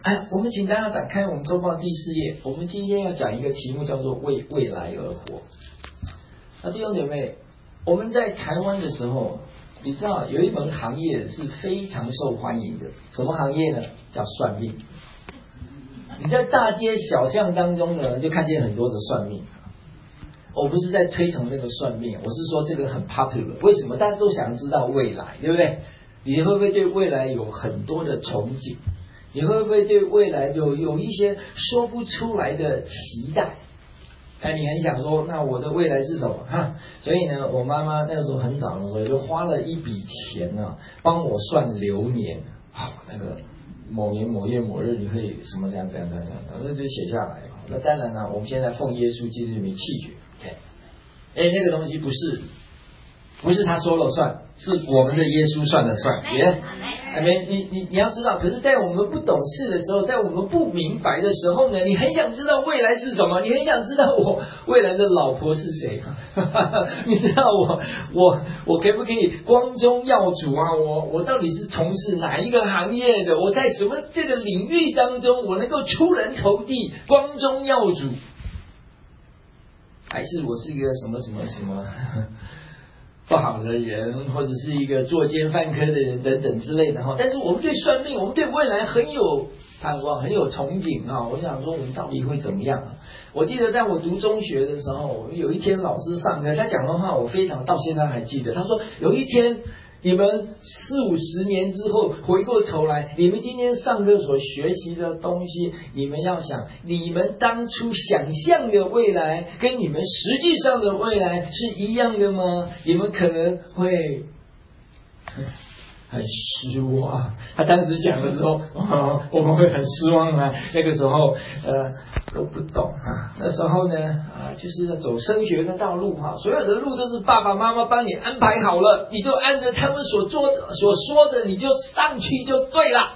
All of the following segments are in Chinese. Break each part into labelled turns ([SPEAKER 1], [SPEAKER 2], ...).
[SPEAKER 1] 我们请大家打开我们周报第4页，我们今天要讲一个题目叫做为未来而活。那弟兄姐妹，我们在台湾的时候，你知道有一门行业是非常受欢迎的，什么行业呢？叫算命。你在大街小巷当中呢，就看见很多的算命。我不是在推崇那个算命，我是说这个很 popular。为什么？大家都想知道未来，对不对？你会不会对未来有很多的憧憬？你会不会对未来有一些说不出来的期待？你很想说，那我的未来是什么？所以呢，我妈妈那个时候很早的时候就花了一笔钱啊，帮我算流年。好，那个某年某月某日你会什么这样，那就写下来。那当然呢，我们现在奉耶稣基督名弃绝。那个东西不是他说了算，是我们的耶稣算了算。你要知道，可是在我们不懂事的时候，在我们不明白的时候呢，你很想知道未来是什么，你很想知道我未来的老婆是谁。你知道我可不可以光宗耀祖啊？我到底是从事哪一个行业的？我在什么这个领域当中，我能够出人头地，光宗耀祖？还是我是一个什么不好的人，或者是一个作奸犯科的人等等之类的哈。但是我们对算命，我们对未来很有盼望，很有憧憬啊。我想说，我们到底会怎么样啊？我记得在我读中学的时候，有一天老师上课，他讲的话我非常到现在还记得。他说有一天你们40-50年之后回过头来，你们今天上课所学习的东西，你们要想，你们当初想象的未来跟你们实际上的未来是一样的吗？你们可能会很失望。他当时讲的时候，我们会很失望啊。那个时候都不懂啊。那时候呢就是要走升学的道路哈，所有的路都是爸爸妈妈帮你安排好了，你就按照他们所说的，你就上去就对了。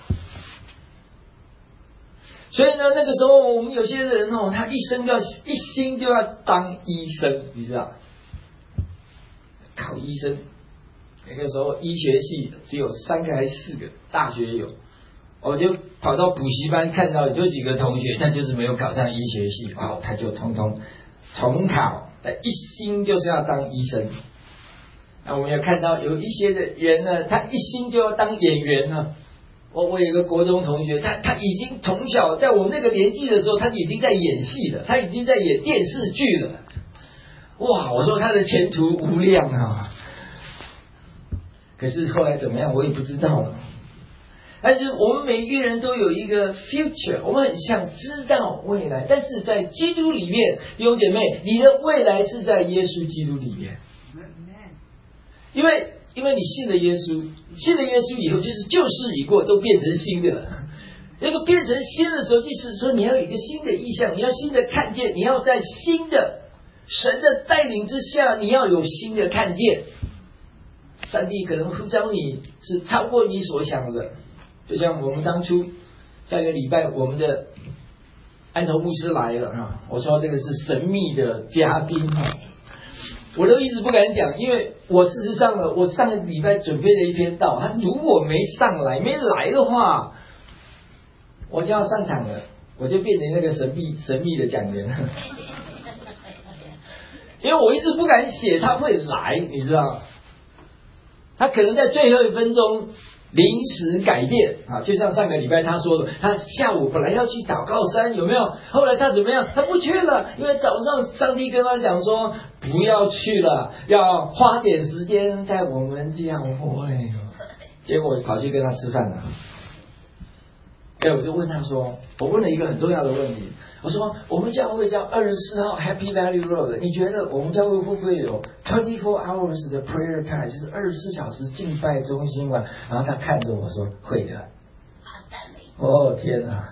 [SPEAKER 1] 所以呢，那个时候我们有些人他一心就要当医生，你知道，考医生。那个时候医学系只有3个还是4个，大学有，我就跑到补习班看到有几个同学，他就是没有考上医学系，他就通通重考，他一心就是要当医生。那我们也看到有一些的人呢，他一心就要当演员呢。我有一个国中同学，他已经从小在我们那个年纪的时候，他已经在演戏了，他已经在演电视剧了。哇，我说他的前途无量啊！可是后来怎么样，我也不知道了。但是我们每一个人都有一个 future， 我们很想知道未来，但是在基督里面，弟兄姐妹，你的未来是在耶稣基督里面。因为你信了耶稣以后，就是旧事已过，都变成新的了。那个变成新的时候，就是说你要有一个新的意向，你要新的看见，你要在新的神的带领之下，你要有新的看见。上帝可能呼召你是超过你所想的，就像我们当初上个礼拜我们的安头牧师来了我说这个是神秘的嘉宾我都一直不敢讲，因为我事实上呢，我上个礼拜准备了一篇道，他如果没来的话，我就要上场了，我就变成那个神秘的讲员因为我一直不敢写他会来，你知道，他可能在最后1分钟临时改变就像上个礼拜他说的，他下午本来要去祷告山，有没有？后来他怎么样？他不去了，因为早上上帝跟他讲说不要去了，要花点时间在我们教会。结果跑去跟他吃饭了。我就问他说，我问了一个很重要的问题，我说我们教会叫24号 Happy Valley Road， 你觉得我们教会会不会有24 hours 的 prayer time， 就是24小时敬拜中心嘛？然后他看着我说会的。天哪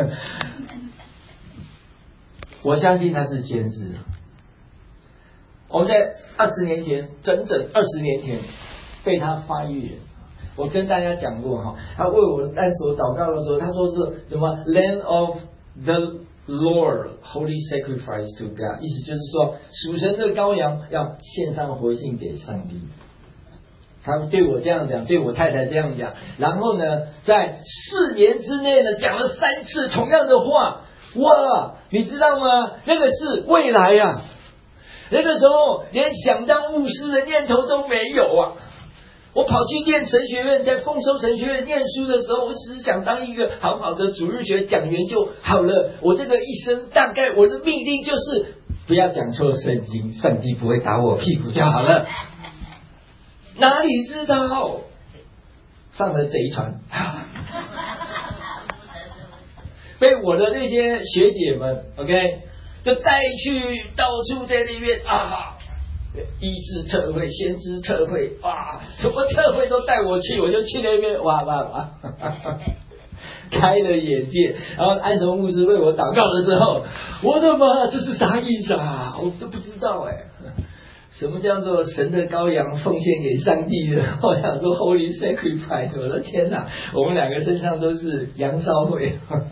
[SPEAKER 1] 我相信他是先知。我们在20年前，整整20年前被他发育。我跟大家讲过他为我按手祷告的时候，他说是什么 Land of the Lord Holy Sacrifice to God， 意思就是说属神的羔羊要献上活性给上帝。 他们对我这样讲，对我太太这样讲，然后呢，在4年之内呢，讲了3次同样的话。哇，你知道吗？那个是未来呀！那个时候连想当牧师的念头都没有啊！我跑去念神学院，在丰收神学院念书的时候，我只是想当一个好好的主日学讲员就好了。我这个一生大概我的命令就是不要讲错圣经，上帝不会打我屁股就好了。哪里知道上了贼船，被我的那些学姐们 ，OK， 就带去到处在那边啊，医治特会、先知特会，哇，什么特会都带我去，我就去那边，哇，开了眼界。然后安藤牧师为我祷告了之后，我的妈，这是啥意思啊？我都不知道哎。什么叫做神的羔羊奉献给上帝的？我想说 Holy Sacrifice， 我的天哪！我们2个身上都是羊烧会。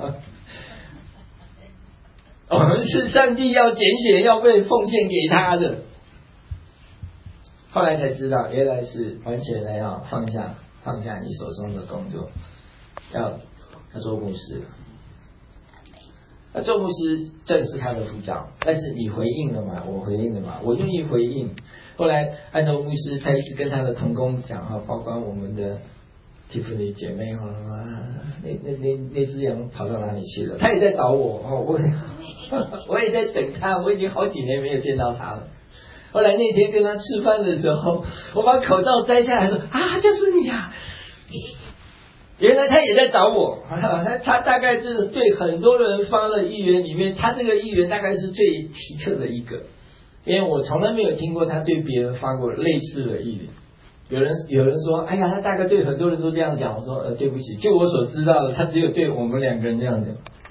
[SPEAKER 1] 我们是上帝要拣选要被奉献给他的，后来才知道，原来是完全的要放下你手中的工作，要做牧师了。那做牧师正是他的呼召，但是你回应了吗？我回应了吗？我愿意回应。后来安东牧师他一直跟他的同工讲哈，包括我们的Tiffany 姐妹哈，那只羊跑到哪里去了？他也在找我哦，我也在等他，我已经好几年没有见到他了。后来那天跟他吃饭的时候，我把口罩摘下来说啊，就是你啊！原来他也在找我，他大概是对很多人发了预言里面，他这个预言大概是最奇特的一个，因为我从来没有听过他对别人发过类似的预言。有人说，哎呀，他大概对很多人都这样讲。我说，对不起，就我所知道的，他只有对我们2个人这样讲。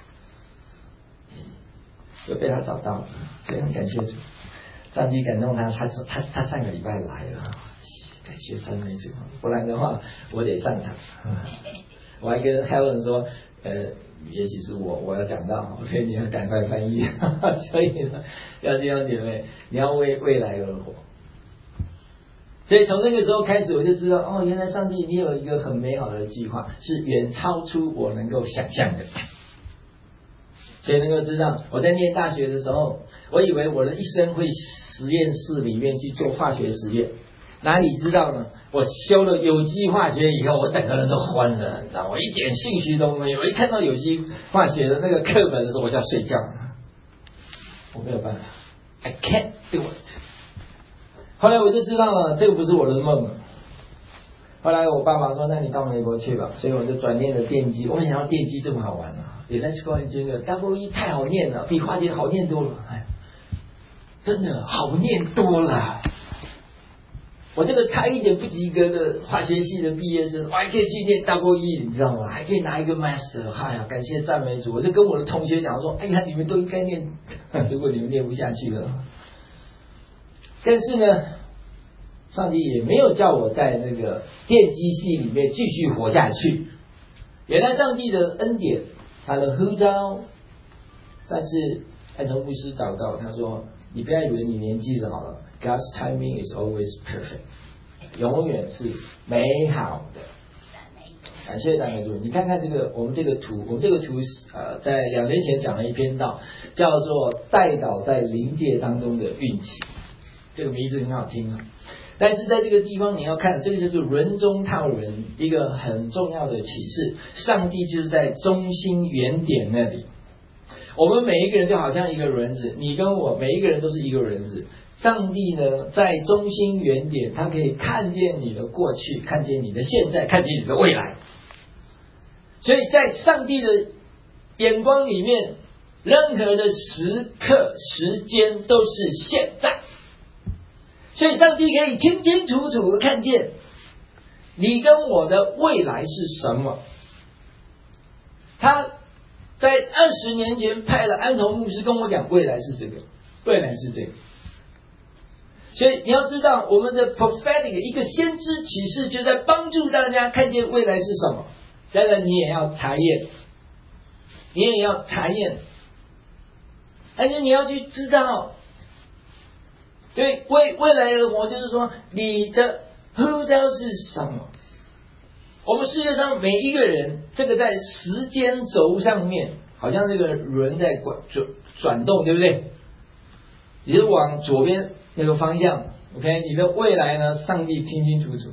[SPEAKER 1] 就被他找到了，所以很感谢主，上帝感动他，他上个礼拜来了，感谢赞美主，不然的话我得上场。我还跟 Helen 说，也许是我要讲到，所以你要赶快翻译。所以呢，要弟兄姐妹，你要为未来而活。所以从那个时候开始，我就知道，哦，原来上帝你有一个很美好的计划，是远超出我能够想象的。所以能够知道，我在念大学的时候，我以为我的一生会实验室里面去做化学实验，哪里知道呢？我修了有机化学以后，我整个人都昏了，你知道，我一点兴趣都没有。我一看到有机化学的那个课本的时候，我就要睡觉，我没有办法 ，I can't do it。后来我就知道了，这个不是我的梦了。后来我爸爸说：“那你到美国去吧。”所以我就转念了电机。我没想到电机这么好玩啊！ Electrical Engineer WE 太好念了，比化学好念多了。哎，真的好念多了。我这个差一点不及格的化学系的毕业生，我还可以去念 WE， 你知道吗？还可以拿一个 Master。哎呀，感谢赞美主！我就跟我的同学讲说：“哎呀，你们都应该念，如果你们念不下去了。”但是呢，上帝也没有叫我在那个电机系里面继续活下去。原来上帝的恩典，他的呼召，但是安东牧师祷告，他说：“你不要以为你年纪老了 ，God's timing is always perfect， 永远是美好的。”感谢赞美主！你看看这个，我们这个图在2年前讲了一篇道，叫做“代祷在灵界当中的运气”，这个名字很好听啊。但是在这个地方你要看，这个就是轮中套轮，一个很重要的启示。上帝就是在中心原点那里，我们每一个人就好像一个轮子，你跟我每一个人都是一个轮子。上帝呢，在中心原点，他可以看见你的过去，看见你的现在，看见你的未来。所以在上帝的眼光里面，任何的时刻、时间都是现在。所以上帝可以清清楚楚的看见你跟我的未来是什么。他在20年前派了安童牧师跟我讲，未来是这个，未来是这个。所以你要知道，我们的 prophetic 一个先知启示，就在帮助大家看见未来是什么。当然你也要查验，而且你要去知道。对，未来而活，就是说你的呼召是什么？我们世界上每一个人，这个在时间轴上面，好像这个轮在转动，对不对？你是往左边那个方向 ，OK？ 你的未来呢？上帝清清楚楚。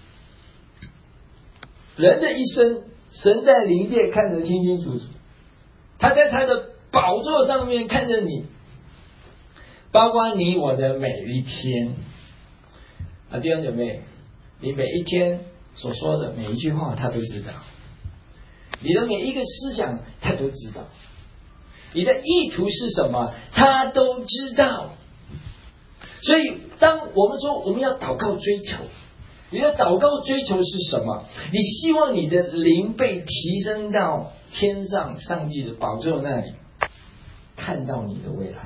[SPEAKER 1] 人的一生，神在灵界看得清清楚楚，他在他的宝座上面看着你，包括你我的每一天啊，弟兄姐妹，你每一天所说的每一句话，他都知道；你的每一个思想，他都知道；你的意图是什么，他都知道。所以，当我们说我们要祷告追求，你的祷告追求是什么？你希望你的灵被提升到天上上帝的宝座那里，看到你的未来。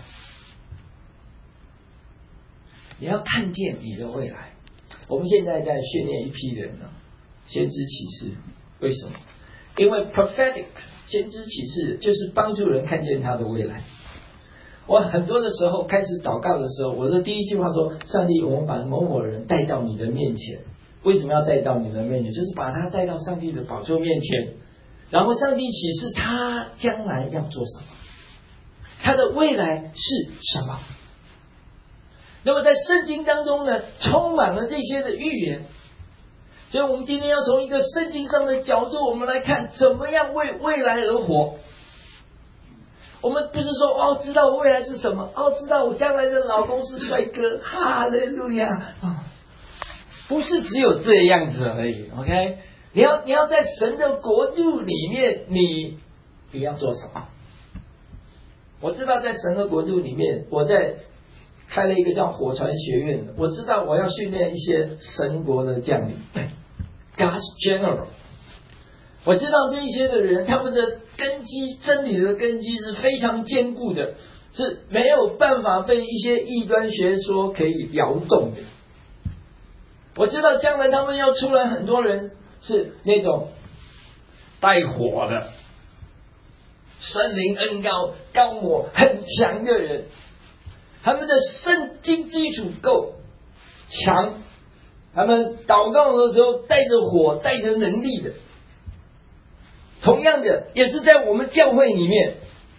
[SPEAKER 1] 你要看见你的未来。我们现在在训练一批人呢，先知启示。为什么？因为 prophetic 先知启示就是帮助人看见他的未来。我很多的时候开始祷告的时候，我的第一句话说：上帝，我们把某某人带到你的面前。为什么要带到你的面前？就是把他带到上帝的宝座面前，然后上帝启示他将来要做什么，他的未来是什么。那么在圣经当中呢，充满了这些的预言。所以我们今天要从一个圣经上的角度，我们来看怎么样为未来而活。我们不是说知道我未来是什么，知道我将来的老公是帅哥，哈利路亚，不是只有这样子而已。OK， 你要在神的国度里面，你要做什么？我知道在神的国度里面，我在开了一个叫火传学院的，我知道我要训练一些神国的将领 ，God's General。我知道这一些的人，他们的根基，真理的根基是非常坚固的，是没有办法被一些异端学说可以摇动的。我知道将来他们要出来很多人是那种带火的，圣灵恩高抹很强的人，他们的圣经基础够强，他们祷告的时候带着火带着能力的。同样的也是在我们教会里面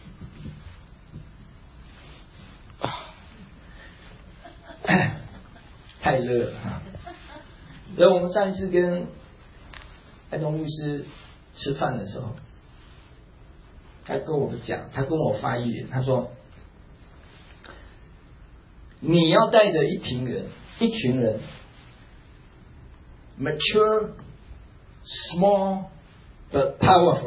[SPEAKER 1] 太热了。所以我们上一次跟爱东牧师吃饭的时候，他跟我讲，他跟我发言，他说你要带着一群人 mature small but powerful。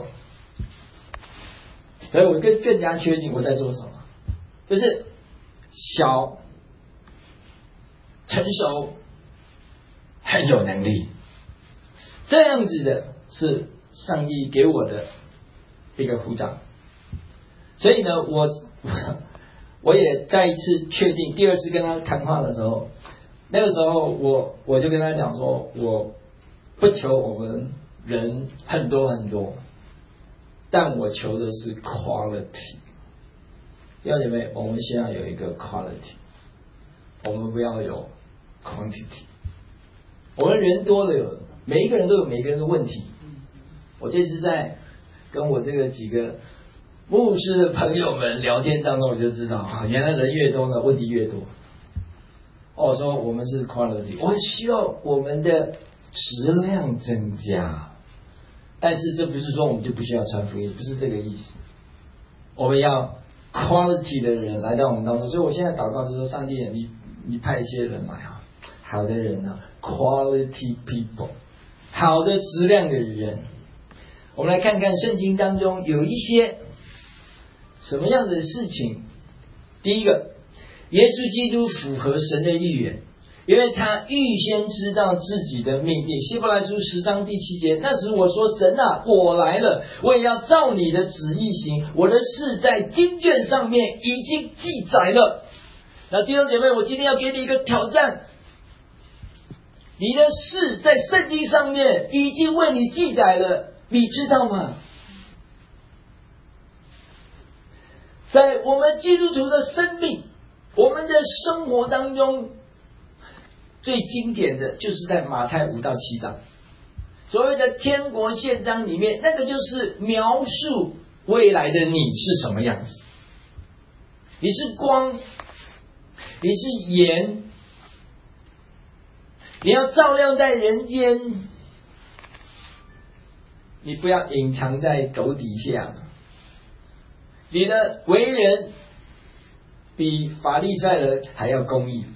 [SPEAKER 1] 所以我更加确定我在做什么，就是小成熟很有能力，这样子的是上帝给我的一个呼召。所以呢，我也再一次确定，第二次跟他谈话的时候，那个时候我就跟他讲说，我不求我们人很多很多，但我求的是 quality。 要姐妹，我们先要有一个 quality， 我们不要有 quantity。 我们人多了，每一个人都有每一个人的问题。我这次在跟我这个几个牧师的朋友们聊天当中，我就知道原来人越多呢，问题越多。我说我们是 quality， 我需要我们的质量增加，但是这不是说我们就不需要传福音，不是这个意思。我们要 quality 的人来到我们当中。所以我现在祷告是说，上帝你派一些人来啊，好的人呢 quality people， 好的质量的人。我们来看看圣经当中有一些什么样的事情。第一个，耶稣基督符合神的预言，因为他预先知道自己的命令。希伯来书10章第7节，那时我说，神啊，我来了，我也要照你的旨意行，我的事在经卷上面已经记载了。那弟兄姐妹，我今天要给你一个挑战，你的事在圣经上面已经为你记载了，你知道吗？在我们基督徒的生命，我们的生活当中， 最经典的就是在马太5到7章，所谓的天国宪章里面，那个就是描述未来的你是什么样子。你是光，你是盐，你要照亮在人间，你不要隐藏在狗底下。你的为人比法利赛人还要公义，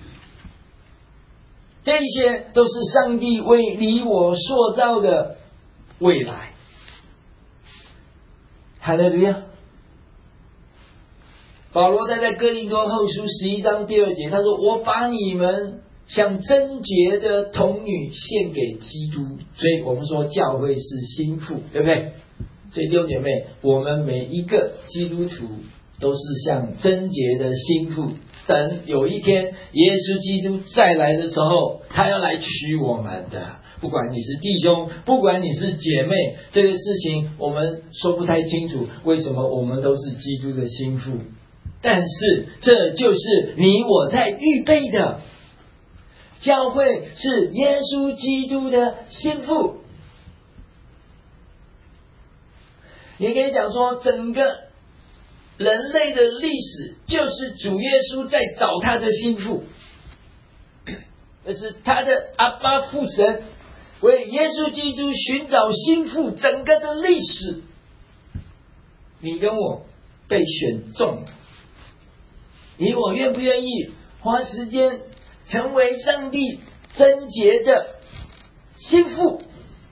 [SPEAKER 1] 这些都是上帝为你我塑造的未来。哈利路亚！保罗在哥林多后书11章第2节，他说：“我把你们像贞洁的童女献给基督。”所以我们说教会是新妇，对不对？所以弟兄姐妹，我们每一个基督徒都是像贞洁的新妇，等有一天耶稣基督再来的时候，他要来娶我们的。不管你是弟兄，不管你是姐妹，这个事情我们说不太清楚，为什么我们都是基督的新妇？但是这就是你我在预备的。教会是耶稣基督的新妇。也可以讲说，整个人类的历史就是主耶稣在找他的新妇，这是他的阿爸父神为耶稣基督寻找新妇整个的历史。你跟我被选中了，你我愿不愿意花时间成为上帝贞洁的新妇？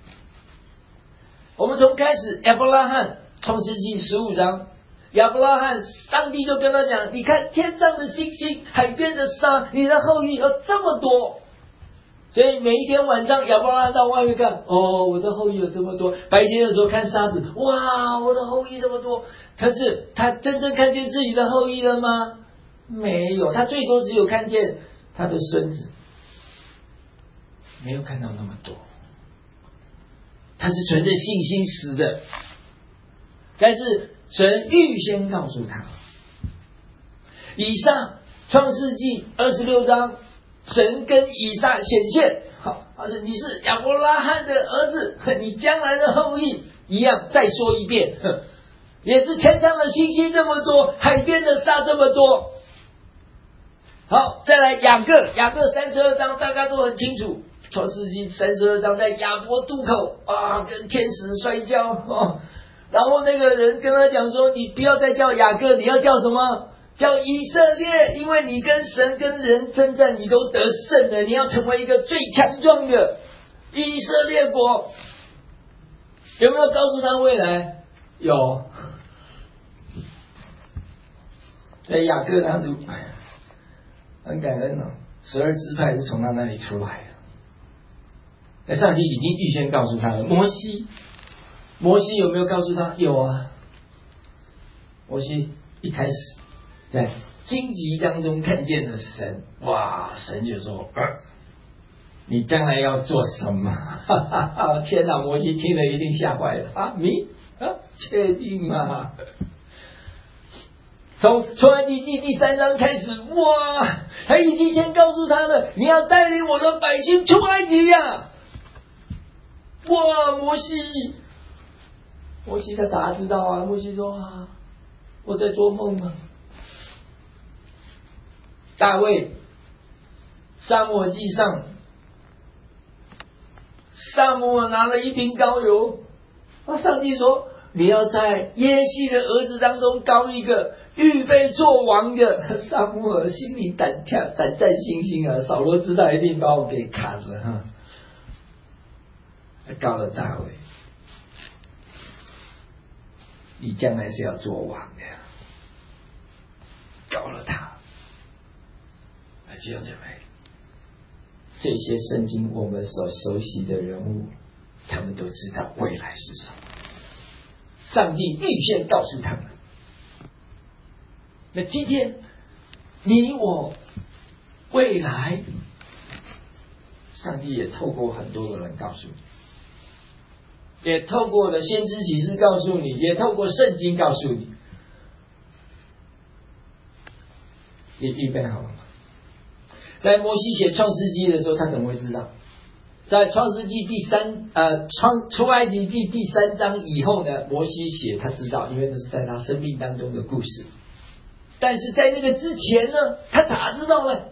[SPEAKER 1] 我们从开始亚伯拉罕，创世纪15章，亚伯拉罕上帝就跟他讲，你看天上的星星，海边的沙，你的后裔有这么多。所以每一天晚上亚伯拉罕到外面看，我的后裔有这么多。白天的时候看沙子，哇，我的后裔这么多。可是他真正看见自己的后裔了吗？没有，他最多只有看见他的孙子，没有看到那么多。他是存着信心死的，但是神预先告诉他。以撒，创世纪26章，神跟以撒显现，好，他说你是亚伯拉罕的儿子，你将来的后裔一样。再说一遍，也是天上的星星这么多，海边的沙这么多。好，再来雅各32章，大家都很清楚。创世纪32章，在亚伯渡口跟天使摔跤然后那个人跟他讲说，你不要再叫雅各，你要叫什么？叫以色列，因为你跟神跟人征战，你都得胜了，你要成为一个最强壮的以色列国。有没有告诉他未来？有。在雅各那里很感恩12支派是从他那里出来的。那上帝已经预先告诉他了。摩西有没有告诉他？有啊。摩西一开始在荆棘当中看见了神，哇！神就说：“你将来要做什么？”天哪！摩西听了一定吓坏了确定吗？从出埃及记第3章开始，哇！他已经先告诉他了，你要带领我的百姓出埃及呀！哇！摩西他咋知道啊？摩西说我在做梦吗？大卫，撒母耳记上，撒母耳拿了一瓶膏油，上帝说你要在耶西的儿子当中膏一个预备做王的。撒母耳心里胆战心惊啊！扫罗知道一定把我给砍了膏了大卫，你将来是要做王的，膏了他。弟兄姐妹，这些圣经我们所熟悉的人物，他们都知道未来是什么，上帝预先告诉他们。那今天你我未来，上帝也透过很多的人告诉你，也透过了先知启示告诉你，也透过圣经告诉你。你预备好了吗？ 在摩西写创世纪的时候，他怎么会知道？在创世纪出埃及记第3章以后呢，摩西写他知道，因为那是在他生命当中的故事。但是在那个之前呢，他咋知道呢？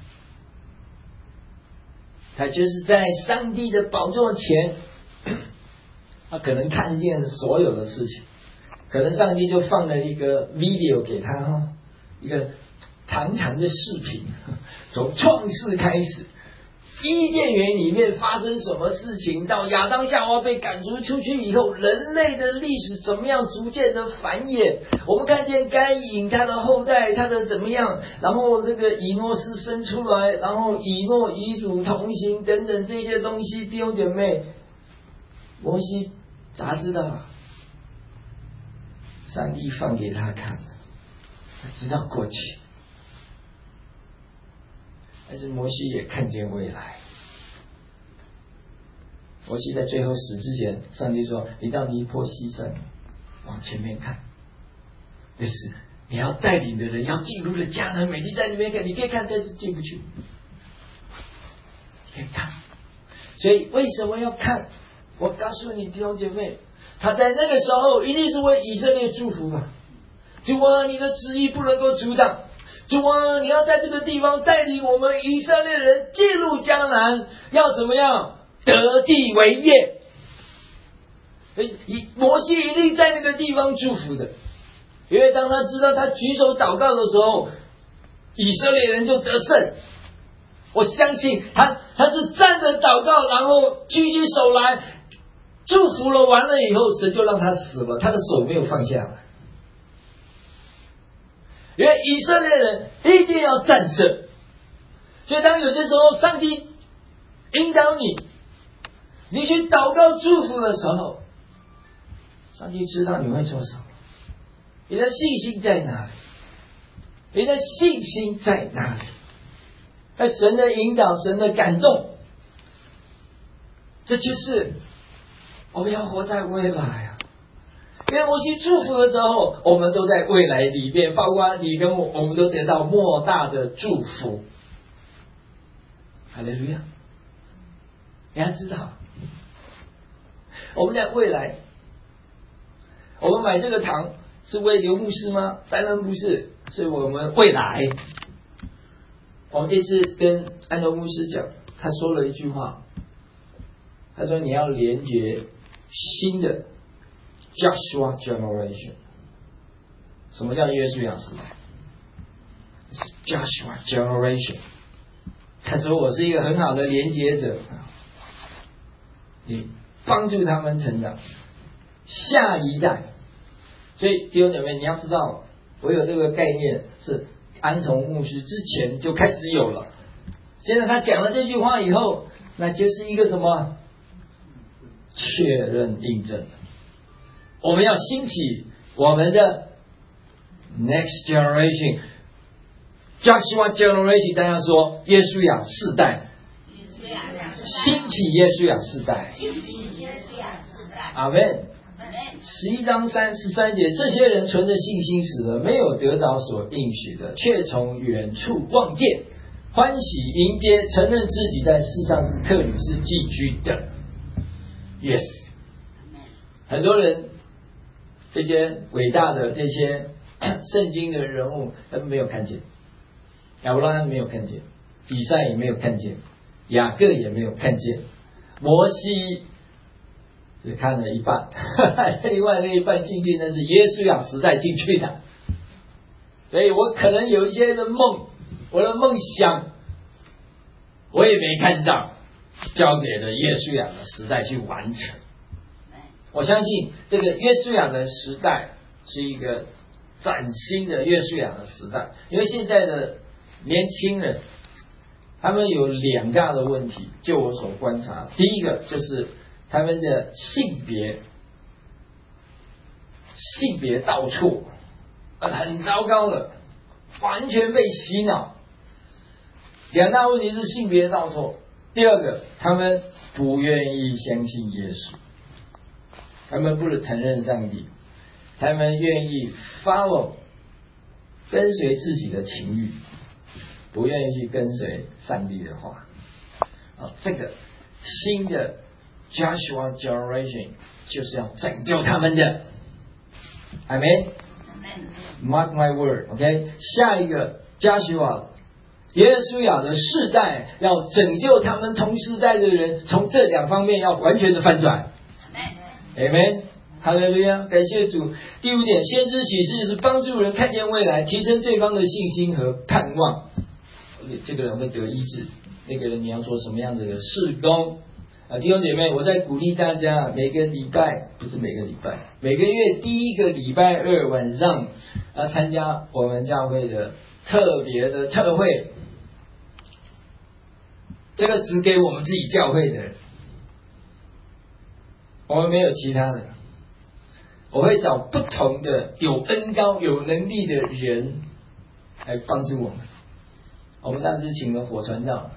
[SPEAKER 1] 他就是在上帝的宝座前，他可能看见所有的事情，可能上帝就放了一个 video 给他，一个长长的视频，从创世开始，伊甸园里面发生什么事情，到亚当夏娃被赶逐出去以后，人类的历史怎么样逐渐的繁衍。我们看见该隐他的后代，他的怎么样，然后这个以诺斯生出来，然后以诺与主同行等等这些东西，弟兄姐妹，摩西咋知道？上帝放给他看，他知道过去。但是摩西也看见未来。摩西在最后死之前，上帝说：“你到尼波西山往前面看，就是你要带领的人要进入了迦南美地，在那边看，你可以看，但是进不去。你可以看，所以为什么要看？我告诉你弟兄姐妹，他在那个时候一定是为以色列祝福吧。主啊，你的旨意不能够阻挡。主啊，你要在这个地方带领我们以色列人进入迦南，要怎么样得地为业？摩西一定在那个地方祝福的，因为当他知道他举手祷告的时候，以色列人就得胜。我相信他是站着祷告，然后举起手来祝福了，完了以后，神就让他死了，他的手没有放下来。因为以色列人一定要战胜，所以当有些时候上帝引导你去祷告祝福的时候，上帝知道你会做什么，你的信心在哪里？你的信心在哪里？那神的引导，神的感动，这就是我们要活在未来啊！因为摩西祝福的时候，我们都在未来里面，包括你跟我们都得到莫大的祝福。哈利路亚！你要知道，我们在未来，我们买这个糖是为刘牧师吗？当然不是，是我们未来。我们这次跟安东牧师讲，他说了一句话，他说你要连接新的Joshua generation。 什么叫约书亚时代？ Joshua generation。 他说我是一个很好的连接者，你帮助他们成长，下一代。所以弟兄姐妹，你要知道，我有这个概念是安童牧师之前就开始有了，现在他讲了这句话以后，那就是一个什么确认印证。我们要兴起我们的 next generation Joshua generation， 大家说约书亚世代，兴起约书亚世代，阿们。11章33节，这些人存着信心死了，没有得着所应许的，却从远处望见，欢喜迎接，承认自己在世上是客旅，是寄居的。 Yes， 很多人这些伟大的这些圣经的人物，他们没有看见，亚伯拉罕没有看见，以赛也没有看见，雅各也没有看见，摩西只看了一半，另外那一半进去，那是约书亚时代进去的。所以我可能有一些的梦，我的梦想我也没看到，交给了约书亚的时代去完成。我相信这个约书亚的时代是一个崭新的约书亚的时代，因为现在的年轻人他们有两大的问题，就我所观察，第一个就是他们的性别倒错，很糟糕了，完全被洗脑。两大问题是性别倒错，第二个他们不愿意相信耶稣，他们不承认上帝，他们愿意 follow 跟随自己的情欲， 不愿意去跟随上帝的话。这个新的 Joshua generation 就是要拯救他们的。阿们 Mark my word, OK。下一个 Joshua 耶稣亚的世代要拯救他们同世代的人，从这两方面要完全的翻转。Amen。哈利路亚，感谢主。第五点，先知启示是帮助人看见未来，提升对方的信心和盼望。这个人会得医治，那个人你要做什么样子的事工？弟兄姐妹，我在鼓励大家，每个礼拜不是每个礼拜，每个月第一个礼拜二晚上要参加我们教会的特别的特会。这个只给我们自己教会的人，我们没有其他的。我会找不同的有恩膏、有能力的人来帮助我们。我们上次请了火传道，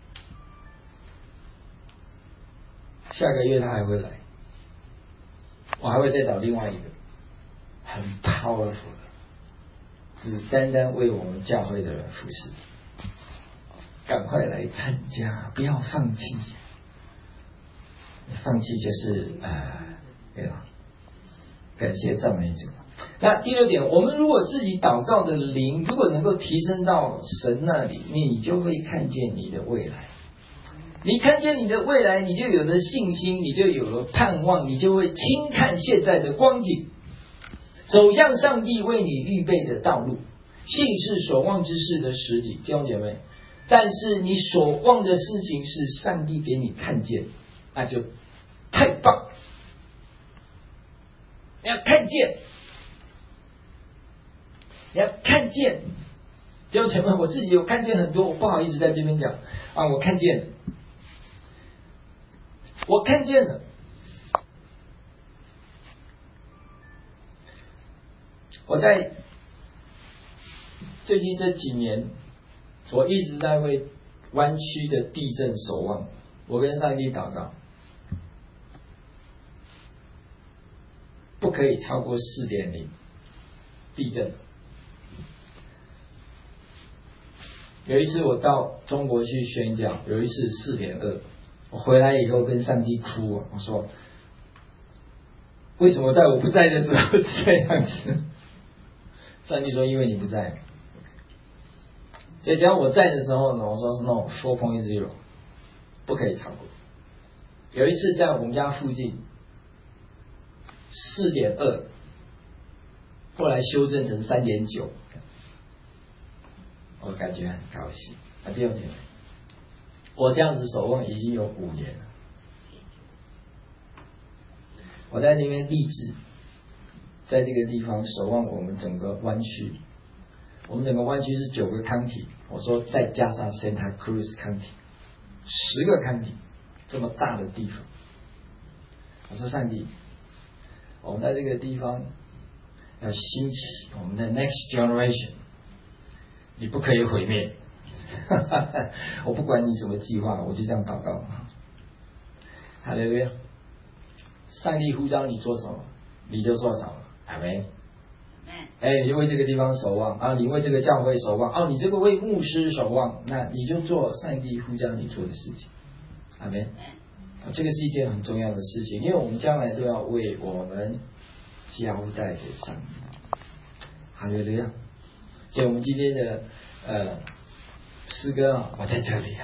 [SPEAKER 1] 下个月他还会来，我还会再找另外一个很 powerful 的，只单单为我们教会的人服侍。赶快来参加，不要放弃。放弃就是对吧？感谢赞美主。那第六点，我们如果自己祷告的灵如果能够提升到神那里，你就会看见你的未来。你看见你的未来，你就有了信心，你就有了盼望，你就会轻看现在的光景，走向上帝为你预备的道路。信是所望之事的实底，弟兄姐妹。但是你所望的事情是上帝给你看见，那就太棒。你要看见，你要看见。弟兄姐妹，我自己有看见很多，我不好意思在这边讲我看见了，我看见了。我在最近这几年，我一直在为湾区的地震守望。我跟上帝祷告，不可以超过 4.0 地震。有一次我到中国去宣讲，有一次 4.2， 我回来以后跟上帝哭我说为什么在我不在的时候这样子？上帝说因为你不在。所以只要我在的时候呢，我说是 no 4.0 不可以超过。有一次在我们家附近 4.2， 后来修正成 3.9， 我感觉很高兴。弟兄姐妹，我这样子守望已经有5年了。我在那边立志，在这个地方守望我们整个湾区。我们整个湾区是9个 county， 我说再加上 Santa Cruz County 10个 county， 这么大的地方。我说上帝，我们在这个地方要兴起我们的 next generation， 你不可以毁灭。我不管你什么计划，我就这样祷告。哈利路亚！上帝呼召你做什么，你就做什么。阿们。你为这个地方守望你为这个教会守望你这个为牧师守望，那你就做上帝呼召你做的事情。阿们。这个是一件很重要的事情，因为我们将来都要为我们交代给上帝。哈利路亚！所以我们今天的诗歌我在这里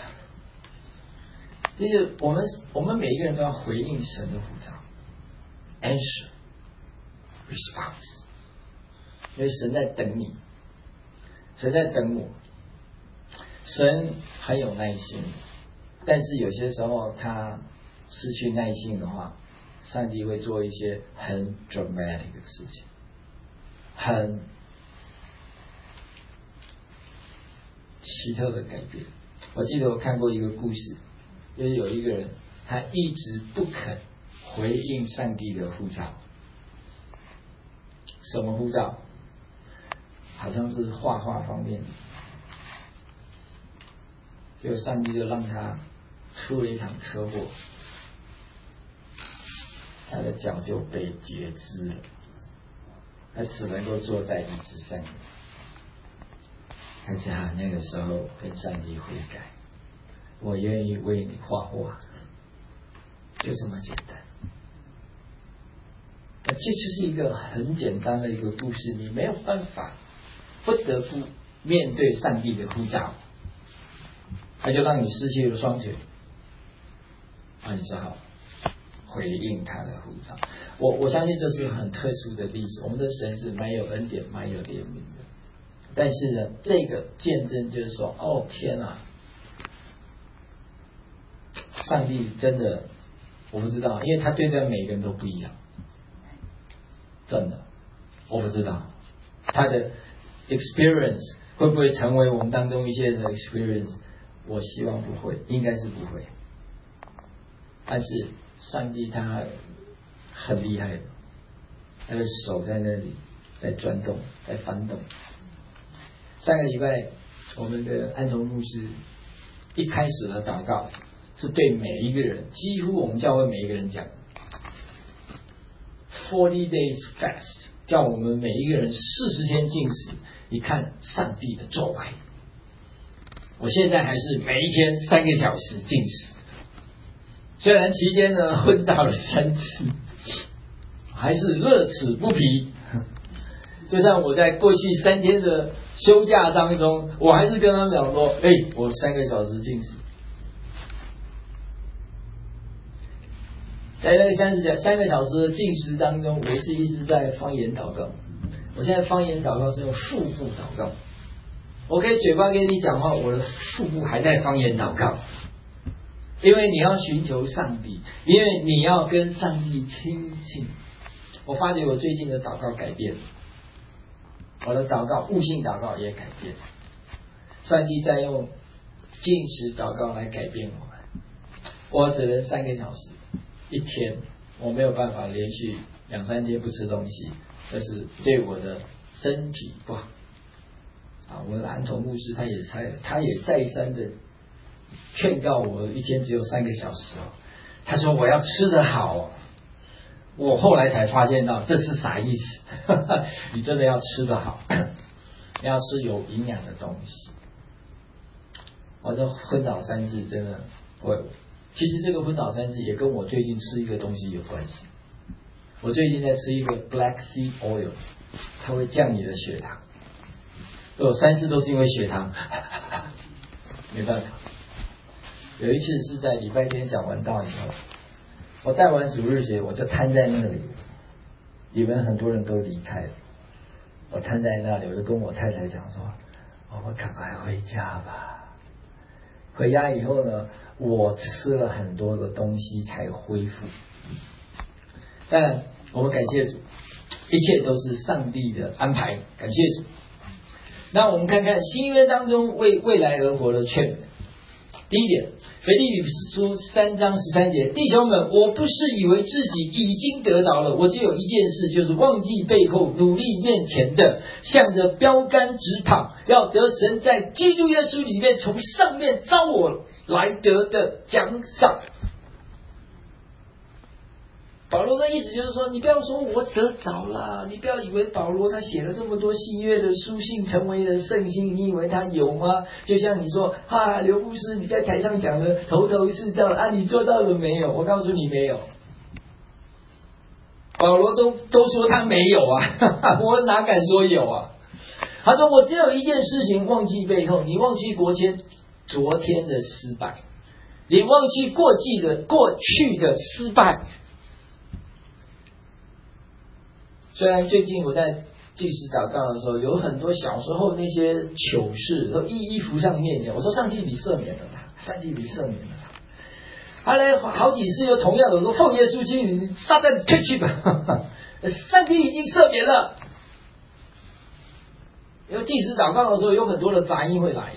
[SPEAKER 1] 就是我们每一个人都要回应神的呼召 ，answer response。因为神在等你，神在等我。神很有耐心，但是有些时候他失去耐心的话，上帝会做一些很 dramatic 的事情，很奇特的改变。我记得我看过一个故事，就是有一个人他一直不肯回应上帝的呼召。什么呼召？好像是画画方面的，结果上帝就让他出了一场车祸，他的脚就被截肢了，他只能够坐在椅子上。 孩子啊，那个时候跟上帝悔改，我愿意为你画画，就这么简单。这就是一个很简单的一个故事，你没有办法，不得不面对上帝的呼召，他就让你失去了双腿，你只好回应他的呼召。我相信这是很特殊的例子，我们的神是蛮有恩典、蛮有怜悯的。但是呢，这个见证就是说，哦天啊，上帝真的，我不知道，因为他对待每个人都不一样，真的，我不知道他的 experience 会不会成为我们当中一些人的 experience， 我希望不会，应该是不会。但是上帝他很厉害的，他的手在那里在转动，在翻动。上个礼拜我们的安崇牧师一开始的祷告是对每一个人，几乎我们教会每一个人讲 40 days fast， 叫我们每一个人40天禁食，你看上帝的作为。我现在还是每一天3个小时禁食，虽然期间呢昏倒了3次，还是乐此不疲。就像我在过去3天的休假当中，我还是跟他们讲说，我3个小时禁食。在那个3个小时的禁食当中，我是一直在方言祷告。我现在方言祷告是用腹部祷告，我可以嘴巴跟你讲话，我的腹部还在方言祷告。因为你要寻求上帝，因为你要跟上帝亲近。我发觉我最近的祷告改变了，我的祷告悟性祷告也改变。上帝在用禁食祷告来改变我们。我只能3个小时一天，我没有办法连续2-3天不吃东西，这是对我的身体不好。我的安崇牧师他也再三的劝告我，一天只有3个小时他说我要吃得好我后来才发现到这是啥意思你真的要吃得好你要吃有营养的东西。我这昏倒3次真的，其实这个昏倒3次也跟我最近吃一个东西有关系。我最近在吃一个 black seed oil， 它会降你的血糖。有3次都是因为血糖没办法。有一次是在礼拜天讲完道以后，我带完主日学，我就瘫在那里，你们很多人都离开了，我瘫在那里，我就跟我太太讲说，我赶快回家吧。回家以后呢，我吃了很多的东西才恢复。但我们感谢主，一切都是上帝的安排，感谢主。那我们看看新约当中为未来而活的劝勉。第一点，腓立比书3章13节，弟兄们，我不是以为自己已经得着了，我只有一件事，就是忘记背后，努力面前的，向着标杆直跑，要得神在基督耶稣里面从上面召我来得的奖赏。保罗的意思就是说，你不要说我得着了，你不要以为保罗他写了这么多新约的书信成为了圣经，你以为他有吗？就像你说刘牧师你在台上讲的头头是道你做到了没有？我告诉你没有。保罗都说他没有我哪敢说有他说我只有一件事情，忘记背后，你忘记昨天的失败，你忘记过去的失败。虽然最近我在禁食祷告的时候，有很多小时候那些糗事都一一浮上面前，我说上帝你赦免了他，上帝你赦免了他。后来好几次又同样的，我说奉耶稣基督，撒旦退去吧，上帝已经赦免了。因为禁食祷告的时候，有很多的杂音会来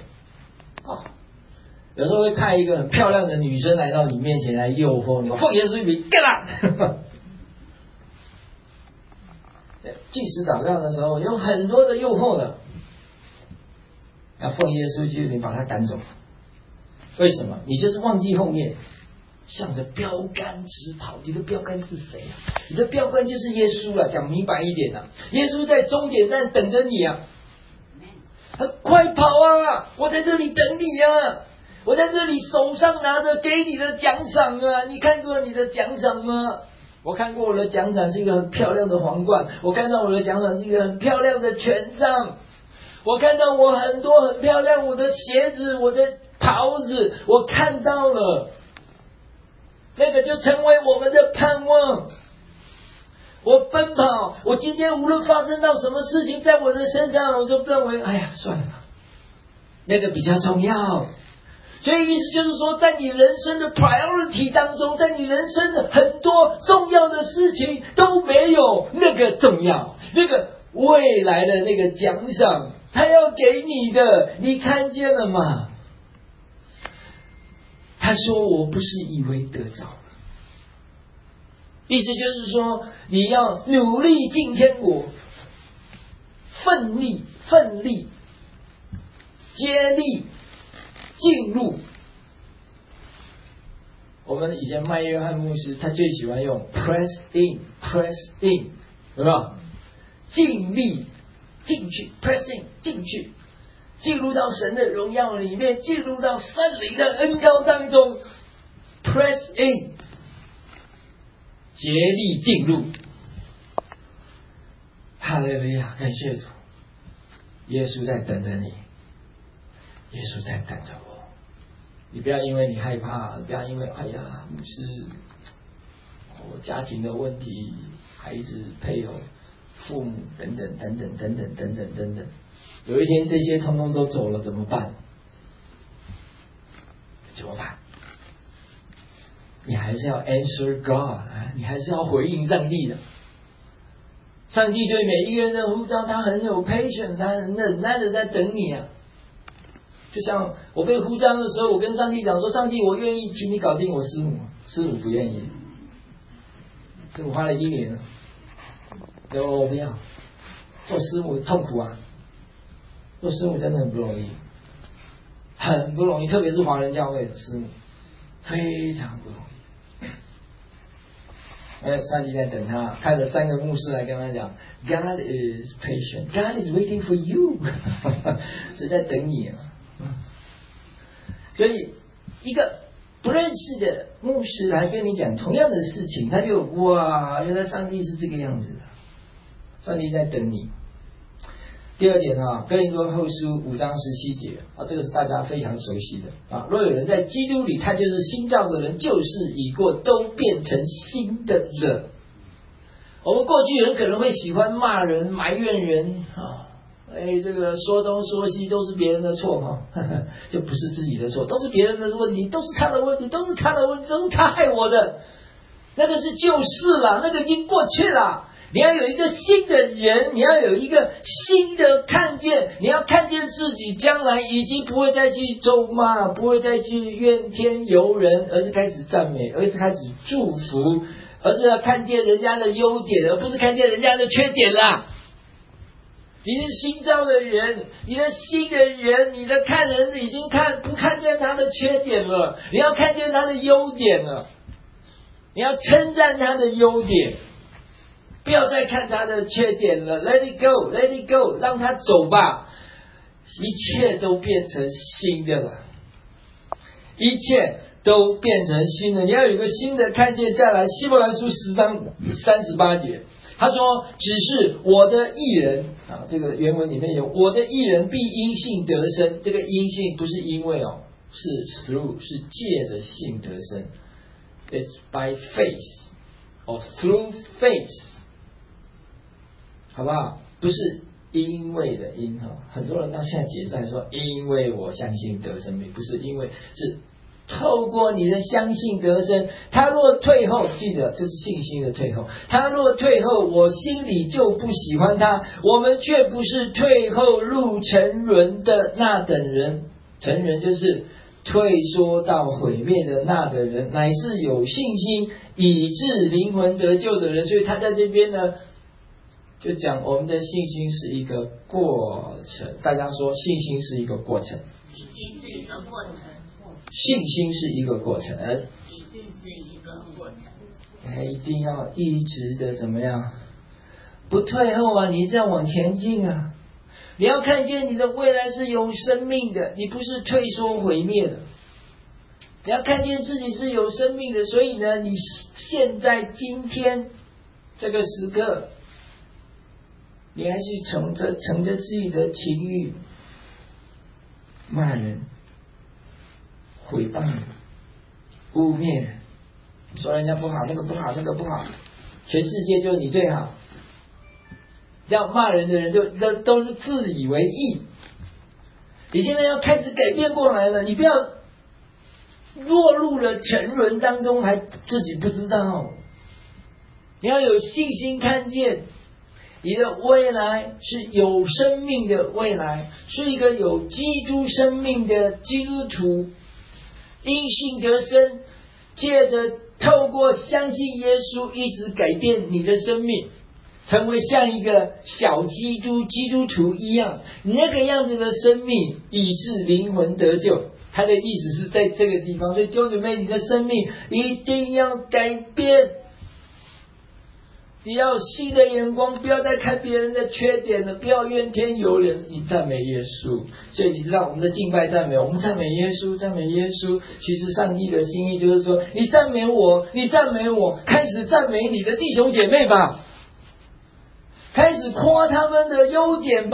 [SPEAKER 1] 有时候会派一个很漂亮的女生来到你面前来诱惑你，奉耶稣名 get up。禁食祷告的时候有很多的诱惑的，要奉耶稣基督名把他赶走。为什么？你就是忘记后面，向着标杆直跑。你的标杆是谁你的标杆就是耶稣讲明白一点耶稣在终点站等着你快跑啊！我在这里等你啊！我在这里手上拿着给你的奖赏啊！你看过你的奖赏吗？我看过我的奖赏是一个很漂亮的皇冠，我看到我的奖赏是一个很漂亮的权杖，我看到我很多很漂亮我的鞋子，我的袍子，我看到了，那个就成为我们的盼望。我奔跑，我今天无论发生到什么事情在我的身上，我就认为哎呀算了，那个比较重要。所以意思就是说，在你人生的 priority 当中，在你人生的很多重要的事情都没有那个重要，那个未来的那个奖赏他要给你的，你看见了吗？他说我不是以为得着，意思就是说你要努力进天国，奋力接力进入。我们以前麦约翰牧师他最喜欢用 press in 有没有？尽力进去 press in 进去，进入到神的荣耀里面，进入到圣灵的恩膏当中 press in 竭力进入。哈利路亚，感谢主，耶稣在等着你，耶稣在等着我。你不要因为你害怕，不要因为哎呀牧师我家庭的问题，孩子配偶父母等等，有一天这些通通都走了怎么办？你还是要 answer God， 你还是要回应上帝的。上帝对每一个人的呼召，他很有 patience， 他很忍耐的在等你啊。就像我被呼召的时候，我跟上帝讲说，上帝我愿意请你搞定我师母，师母不愿意，师母花了1年了，我不要做师母痛苦啊，做师母真的很不容易，很不容易，特别是华人教会的师母非常不容易。上帝在等他，派了3个牧师来跟他讲 God is patient, God is waiting for you 是在等你啊。所以一个不认识的牧师来跟你讲同样的事情，他就哇，原来上帝是这个样子的，上帝在等你。第二点哥林多后书5章17节这个是大家非常熟悉的若有人在基督里，他就是新造的人，旧事已过，都变成新的人。我们过去很可能会喜欢骂人埋怨人这个说东说西都是别人的错就不是自己的错，都是别人的问题，都是他的问题，都是他害我的，那个是旧事了，那个已经过去了。你要有一个新的人，你要有一个新的看见，你要看见自己将来已经不会再去咒骂，不会再去怨天尤人，而是开始赞美，而是开始祝福，而是要看见人家的优点，而不是看见人家的缺点啦。你是新造的人，你的新的人，你的看人已经不看见他的缺点了，你要看见他的优点了，你要称赞他的优点，不要再看他的缺点了。 Let it go, let it go， 让他走吧，一切都变成新的了，一切都变成新的。你要有个新的看见。再来希伯来书10章38节，他说只是我的义人这个原文里面有我的义人必因信得生，这个因信不是因为是 through， 是借着信得生， It's by faith or through faith， 好不好？不是因为的因很多人到现在解释来说因为我相信得生命，不是因为，是透过你的相信得生。他若退后，记得这是信心的退后，他若退后，我心里就不喜欢他。我们却不是退后入沉沦的那等人，沉沦就是退缩到毁灭的那等人，乃是有信心以致灵魂得救的人。所以他在这边呢就讲我们的信心是一个过程。大家说信心是一个过程，
[SPEAKER 2] 信心是一个过程，
[SPEAKER 1] 信心是一个过程，
[SPEAKER 2] 信心是一个过程，
[SPEAKER 1] 一定要一直的怎么样？不退后啊，你这样往前进啊。 你要看见你的未来是有生命的，你不是退缩毁灭的。你要看见自己是有生命的，所以呢，你现在今天这个时刻，你还是乘着自己的情欲骂人、毁谤人、污蔑人，说人家不好，那个不好，那个不好，全世界就是你最好。这样骂人的人都是自以为意。你现在要开始改变过来了，你不要落入了沉沦当中，还自己不知道。你要有信心，看见你的未来是有生命的未来，是一个有基督生命的基督徒，因信得生，借着透过相信耶稣，一直改变你的生命，成为像一个小基督徒一样，那个样子的生命，以致灵魂得救。他的意思是在这个地方，所以弟兄姊妹，你的生命一定要改变，你要有新的眼光，不要再看别人的缺点了，不要怨天尤人，你赞美耶稣。所以你知道我们的敬拜赞美，我们赞美耶稣，赞美耶稣。其实上帝的心意就是说，你赞美我，你赞美我，开始赞美你的弟兄姐妹吧，开始夸他们的优点吧。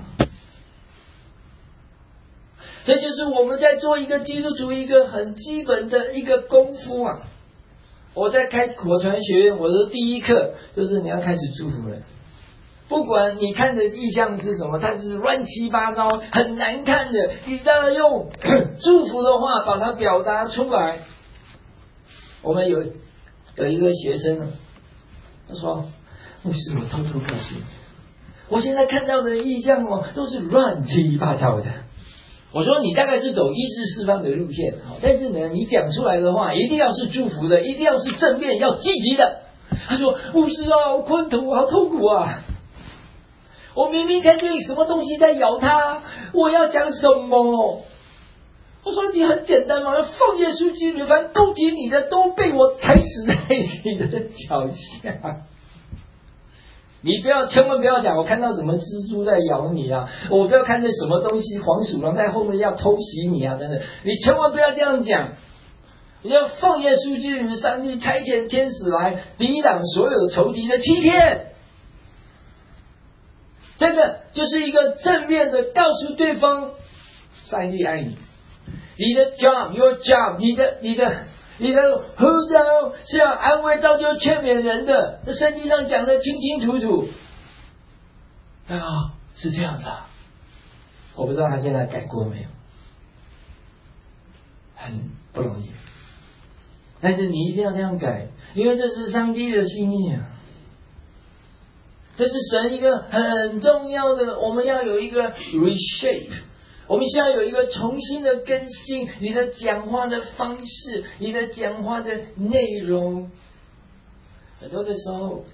[SPEAKER 1] 这就是我们在做一个基督徒一个很基本的一个功夫啊！我在开口传学院，我的第一课就是你要开始祝福人，不管你看的意象是什么，它是乱七八糟、很难看的，你都要用祝福的话把它表达出来。我们有一个学生，他说：“牧师，我偷偷告诉你，我现在看到的意象都是乱七八糟的。”我说你大概是走医治释放的路线，但是呢，你讲出来的话一定要是祝福的，一定要是正面，要积极的。他说：“牧师啊，好困苦，好痛苦啊！我明明看见什么东西在咬他，我要讲什么？”我说：“你很简单嘛，放耶稣基督，反正攻击你的都被我踩死在你的脚下。”你千万不要讲我看到什么蜘蛛在咬你啊，我不要看见什么东西黄鼠狼在后面要偷袭你啊等等，你千万不要这样讲。你要放耶稣基督，上帝差遣天使来抵挡所有仇敌的欺骗。这个就是一个正面的告诉对方，上帝爱你。你的 your job， 你的呼召是要安慰、造就、劝勉人的，这圣经上讲的清清楚楚。是这样的，我不知道他现在改过没有，很不容易。但是你一定要这样改，因为这是上帝的心意啊，这是神一个很重要的，我们要有一个 reshape。我们需要有一个重新的更新，你的讲话的方式，你的讲话的内容。很多的时候，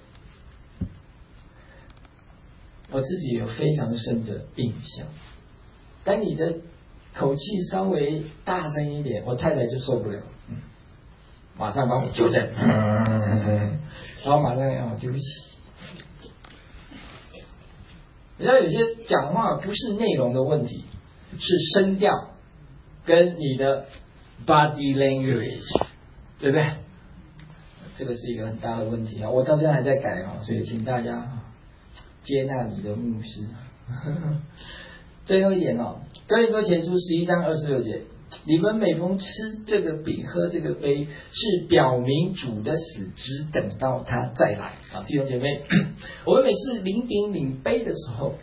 [SPEAKER 1] 我自己有非常深的印象，当你的口气稍微大声一点，我太太就受不了，马上把我纠正，然后马上要对不起。你知道有些讲话不是内容的问题，是声调跟你的 body language， 对不对？这个是一个很大的问题啊！我到现在还在改啊，所以请大家接纳你的牧师。最后一点哥林多前书11章26节，你们每逢吃这个饼喝这个杯，是表明主的死，只等到他再来啊！弟兄姐妹，我们每次领饼领杯的时候，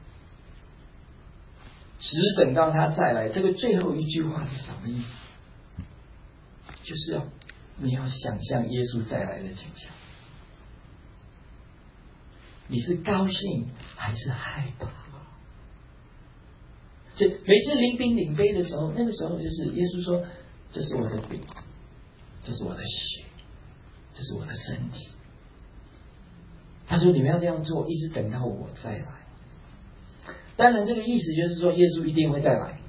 [SPEAKER 1] 只等到他再来，这个最后一句话是什么意思？就是你要想象耶稣再来的景象。你是高兴还是害怕？就每次领饼领杯的时候，那个时候就是耶稣说：“这是我的饼，这是我的血，这是我的身体。”他说：“你们要这样做，一直等到我再来。”当然，这个意思就是说，耶稣一定会再来。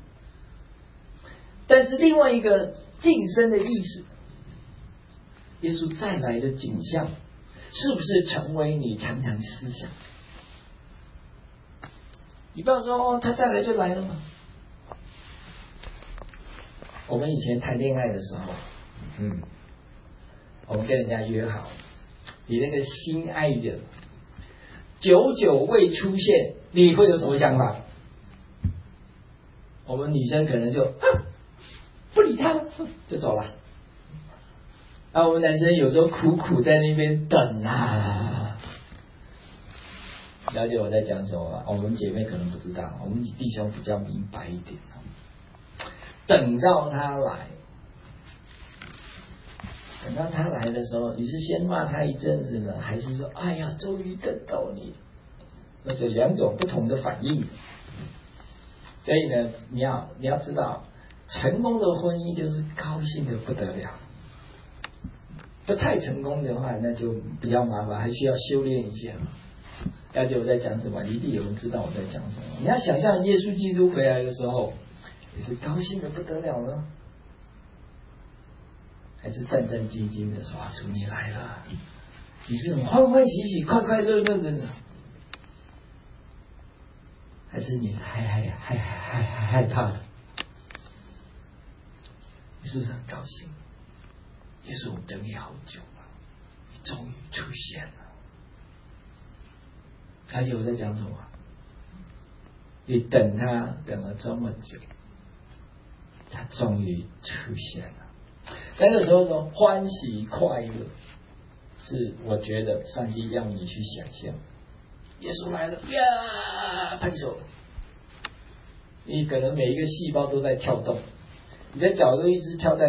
[SPEAKER 1] 但是另外一个晋升的意思，耶稣再来的景象，是不是成为你常常思想？ 你不要说他再来就来了嘛。我们以前谈恋爱的时候，我们跟人家约好，你那个心爱的久久未出现，你会有什么想法？我们女生可能就不理他，就走了。我们男生有时候苦苦在那边等啊。了解我在讲什么吗？我们姐妹可能不知道，我们弟兄比较明白一点。等到他来，等到他来的时候，你是先骂他一阵子呢，还是说哎呀终于等到你？那是两种不同的反应。所以呢，你要知道，成功的婚姻就是高兴的不得了。不太成功的话，那就比较麻烦，还需要修炼一下。了解我在讲什么？一定有人知道我在讲什么。你要想象耶稣基督回来的时候，也是高兴的不得了呢，还是战战兢兢的说主你来了？你是很欢欢喜喜、快快乐乐的呢，还是你害怕的？你是不是很高兴？耶稣，我们等你好久了，你终于出现了。了解我在讲什么？你等他等了这么久，他终于出现了。那个时候的欢喜快乐，是我觉得上帝要你去想象，耶稣来了呀，拍手，你可能每一个细胞都在跳动，你的脚都一直跳，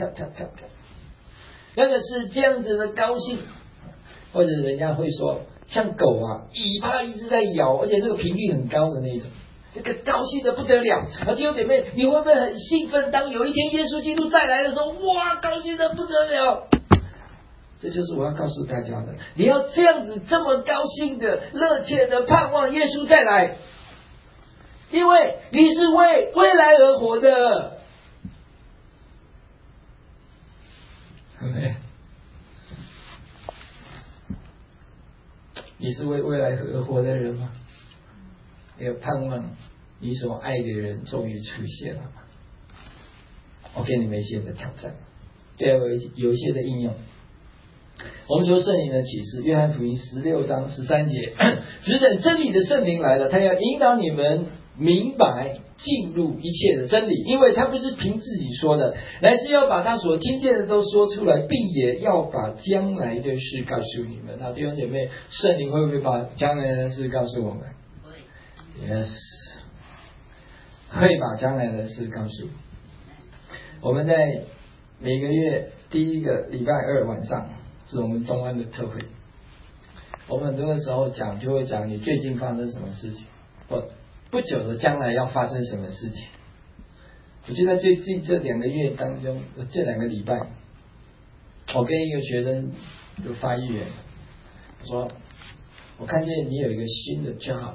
[SPEAKER 1] 那个是这样子的高兴。或者人家会说像狗啊，尾巴一直在摇，而且那个频率很高的那种，这个高兴的不得了。弟兄姐妹，你会不会很兴奋？当有一天耶稣基督再来的时候，哇，高兴的不得了。这就是我要告诉大家的，你要这样子这么高兴的热切的盼望耶稣再来，因为你是为未来而活的。你是为未来而活的人吗？也有盼望你所爱的人终于出现了吗？我给你们一些的挑战，这有一些的应用。我们求圣灵的启示，约翰福音16章13节，只等真理的圣灵来了，他要引导你们明白进入一切的真理，因为他不是凭自己说的，乃是要把他所听见的都说出来，并也要把将来的事告诉你们。弟兄姐妹，圣灵会不会把将来的事告诉我们？会 Yes， 会把将来的事告诉我们。在每个月第一个礼拜二晚上是我们东安的特会，我们很多的时候就会讲你最近发生什么事情，或不久的将来要发生什么事情。我记得最近这2个月当中，这2个礼拜，我跟一个学生就发预言，说我看见你有一个新的 job，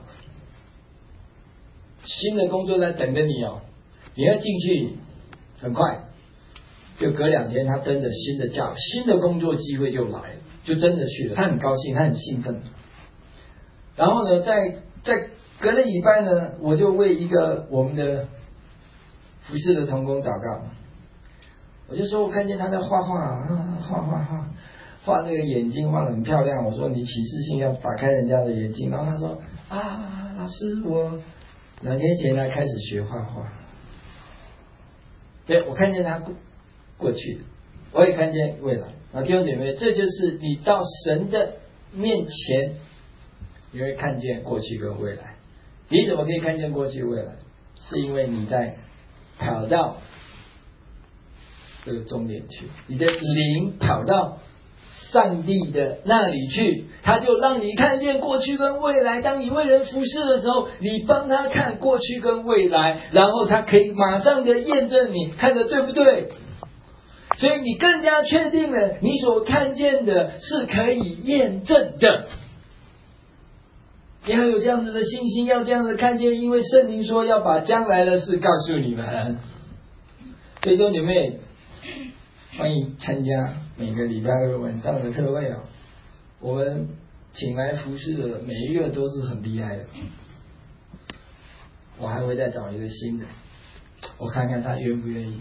[SPEAKER 1] 新的工作在等着你哦，你要进去，很快就隔2天他真的新的 job， 新的工作机会就来了，就真的去了，他很高兴，他很兴奋。然后呢，在隔了礼拜呢，我就为一个我们的服侍的同工祷告，我就说我看见他在画那个眼睛画得很漂亮，我说你启示性要打开人家的眼睛，然后他说老师，我2年前他开始学画画。对，我看见他过去，我也看见未来。弟兄姐妹，这就是你到神的面前，你会看见过去跟未来。你怎么可以看见过去未来？是因为你在跑到这个终点去，你的灵跑到上帝的那里去，他就让你看见过去跟未来。当你为人服侍的时候，你帮他看过去跟未来，然后他可以马上的验证你看的对不对。所以你更加确定了你所看见的是可以验证的。你要有这样子的信心，要这样子看见，因为圣灵说要把将来的事告诉你们。所以弟兄姐妹，欢迎参加每个礼拜二晚上的特会。我们请来服侍的每一个都是很厉害的， 会再找一个新的，我看看他愿不愿意。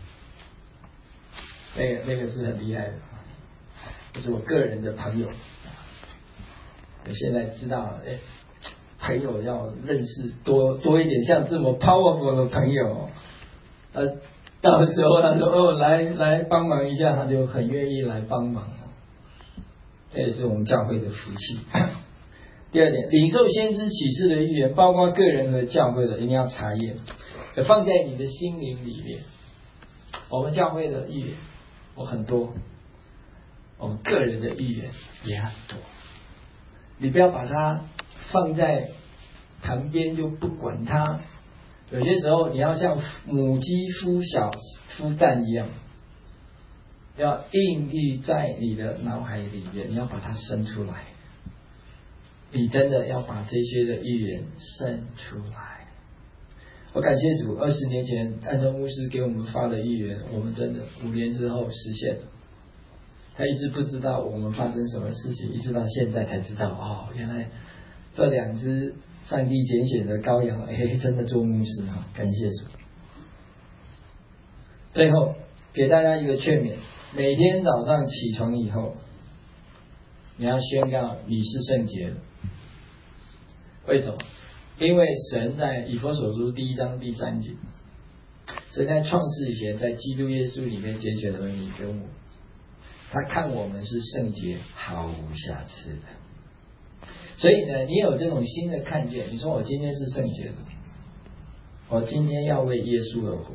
[SPEAKER 1] 那个是很厉害的，这是我个人的朋友。我现在知道，朋友要认识多一点像这么 powerful 的朋友。到时候他说来帮忙一下，他就很愿意来帮忙。这也是我们教会的福气。第二点，领受先知启示的预言，包括个人和教会的，一定要查验，放在你的心灵里面。我们教会的预言很多，我们个人的预言也很多。你不要把它放在旁边就不管它。有些时候你要像母鸡孵蛋一样，要孕育在你的脑海里面，你要把它生出来。你真的要把这些的预言生出来。我感谢主，20年前安东牧师给我们发的预言，我们真的5年之后实现了。他一直不知道我们发生什么事情，一直到现在才知道，原来这2只上帝拣选的羔羊，真的做牧师哈，感谢主。最后给大家一个劝勉，每天早上起床以后，你要宣告你是圣洁的。为什么？因为神在以弗所书1章第3节，神在创世以前，在基督耶稣里面拣选了你跟我，他看我们是圣洁毫无瑕疵的。所以呢，你有这种新的看见，你说我今天是圣洁的，我今天要为耶稣而活，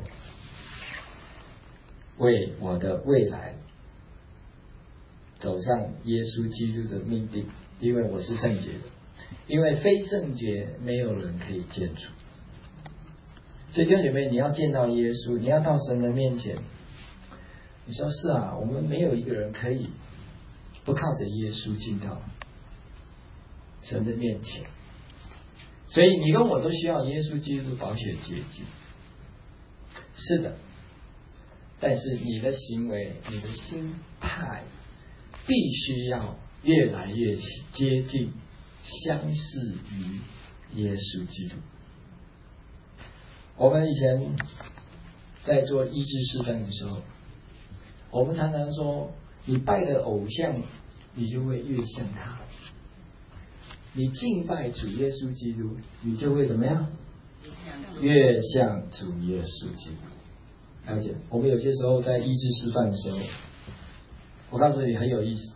[SPEAKER 1] 为我的未来走上耶稣基督的命定，因为我是圣洁的，因为非圣洁没有人可以见主。所以弟兄姐妹，你要见到耶稣，你要到神的面前。你说是啊，我们没有一个人可以不靠着耶稣进到神的面前，所以你跟我都需要耶稣基督宝血洁净。是的，但是你的行为、你的心态必须要越来越接近、相似于耶稣基督。我们以前在做医治示范的时候，我们常常说，你拜的偶像，你就会越像他；你敬拜主耶稣基督，你就会怎么样？越像主耶稣基督。了解？我们有些时候在医治示范的时候，我告诉你很有意思。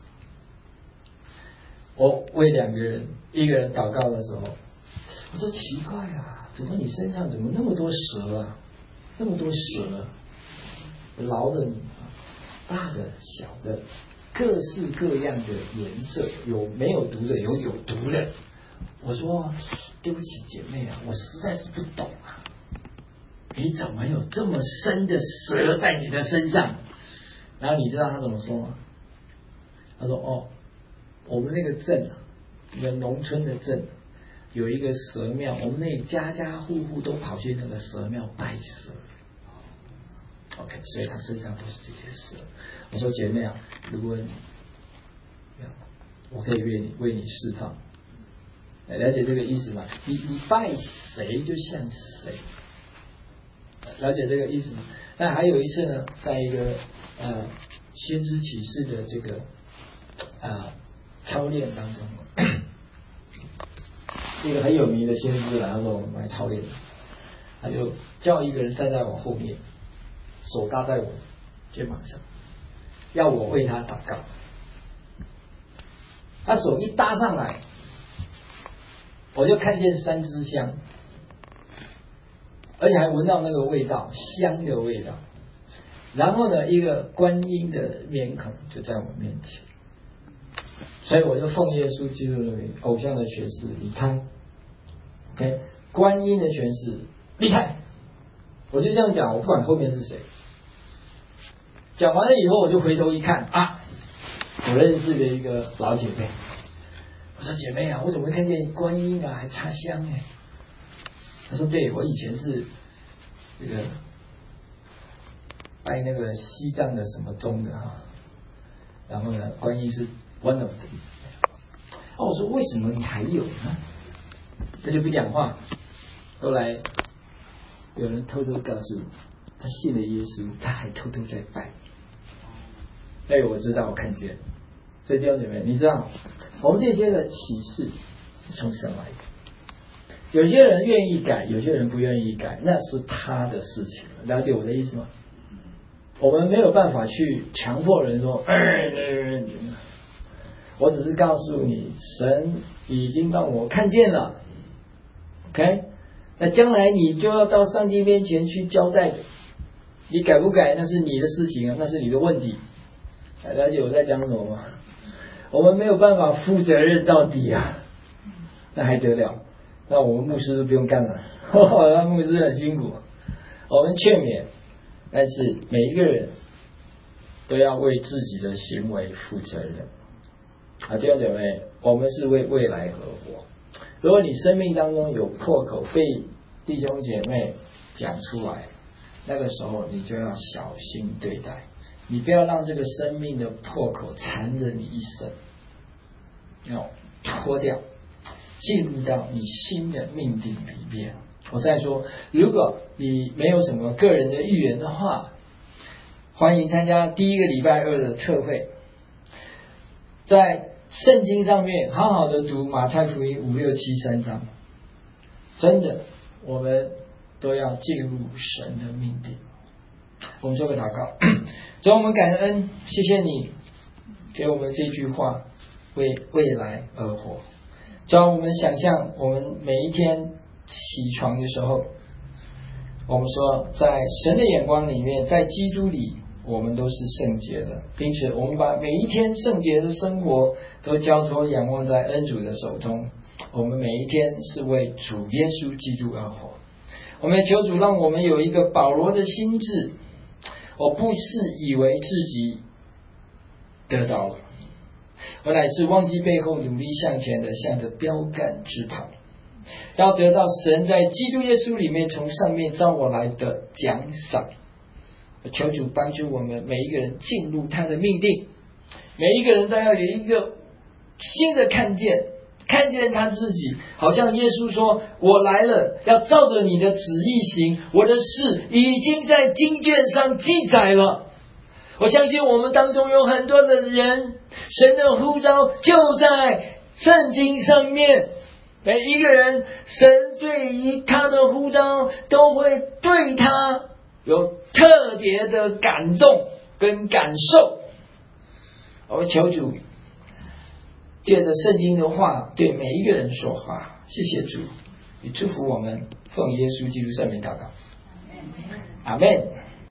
[SPEAKER 1] 我为2个人，一个人祷告的时候，我说奇怪啊，怎么你身上怎么那么多蛇啊？那么多蛇，老的、大的、小的，各式各样的颜色，有没有毒的，有毒的。我说对不起姐妹啊，我实在是不懂啊，你怎么有这么深的蛇在你的身上？然后你知道他怎么说吗？他说我们那个镇啊，一个农村的镇，有一个蛇庙，我们那里家家户户都跑去那个蛇庙拜蛇。OK， 所以他身上都是这些蛇。我说姐妹啊，如果我可以为你释放，了解这个意思吗？你拜谁就像谁，了解这个意思吗？那还有一次呢，在一个先知启示的这个操练当中，一个很有名的先知来，他说我们来操练，他就叫一个人站在我后面，手搭在我肩膀上，要我为他祷告。他手一搭上来，我就看见3支香，而且还闻到那个味道，香的味道。然后呢，一个观音的面孔就在我面前，所以我就奉耶稣基督的名，偶像的权势离开。OK， 观音的权势离开。我就这样讲，我不管后面是谁。讲完了以后，我就回头一看啊，我认识的一个老姐妹。我说姐妹啊，我怎么会看见观音啊，还插香哎？她说对，我以前是这个拜那个西藏的什么宗的哈，然后呢，观音是 one of them。我说为什么你还有呢？他就不讲话。后来有人偷偷告诉你，他信了耶稣，他还偷偷在拜。我知道，我看见。所以弟兄姐妹，你知道，我们这些的启示是从神来的。有些人愿意改，有些人不愿意改，那是他的事情。了解我的意思吗？我们没有办法去强迫人说，我只是告诉你，神已经让我看见了。OK， 那将来你就要到上帝面前去交代，你改不改那是你的事情啊，那是你的问题。了解我在讲什么吗？我们没有办法负责任到底啊，那还得了？那我们牧师都不用干了，那牧师很辛苦。我们劝勉，但是每一个人都要为自己的行为负责任。弟兄姐妹，我们是为未来而活。如果你生命当中有破口被弟兄姐妹讲出来，那个时候你就要小心对待，你不要让这个生命的破口缠着你一生，要脱掉，进入到你新的命定里面。我再说，如果你没有什么个人的预言的话，欢迎参加第一个礼拜二的特会，在圣经上面好好的读马太福音5、6、7、3章，真的我们都要进入神的命定。我们做个祷告。主，我们感恩，谢谢你给我们这句话，为未来而活。主，我们想象我们每一天起床的时候，我们说在神的眼光里面，在基督里我们都是圣洁的，并且我们把每一天圣洁的生活都交托仰望在恩主的手中。我们每一天是为主耶稣基督而活。我们也求主让我们有一个保罗的心智，我不是以为自己得着了，我乃是忘记背后，努力向前的，向着标杆直跑，要得到神在基督耶稣里面从上面召我来的奖赏。求主帮助我们每一个人进入他的命定，每一个人都要有一个新的看见他自己，好像耶稣说，我来了，要照着你的旨意行，我的事已经在经卷上记载了。我相信我们当中有很多的人，神的呼召就在圣经上面，每一个人神对于他的呼召都会对他有特别的感动跟感受。我们求主借着圣经的话对每一个人说话。谢谢主，也祝福我们，奉耶稣基督圣名祷告，阿们。